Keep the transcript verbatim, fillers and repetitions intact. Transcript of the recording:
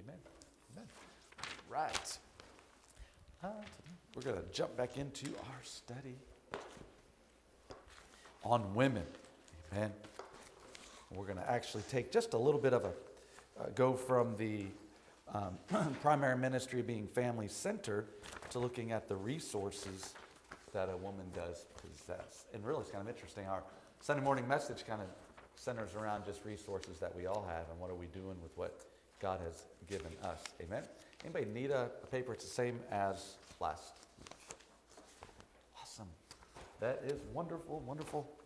Amen. Amen. Right. Uh, we're going to jump back into our study on women. Amen. We're going to actually take just a little bit of a uh, go from the um, primary ministry being family centered to looking at the resources that a woman does possess. And really, it's kind of interesting. Our Sunday morning message kind of centers around just resources that we all have and what are we doing with what God has given us. Amen. Anybody need a, a paper? It's the same as last week. Awesome. That is wonderful, wonderful.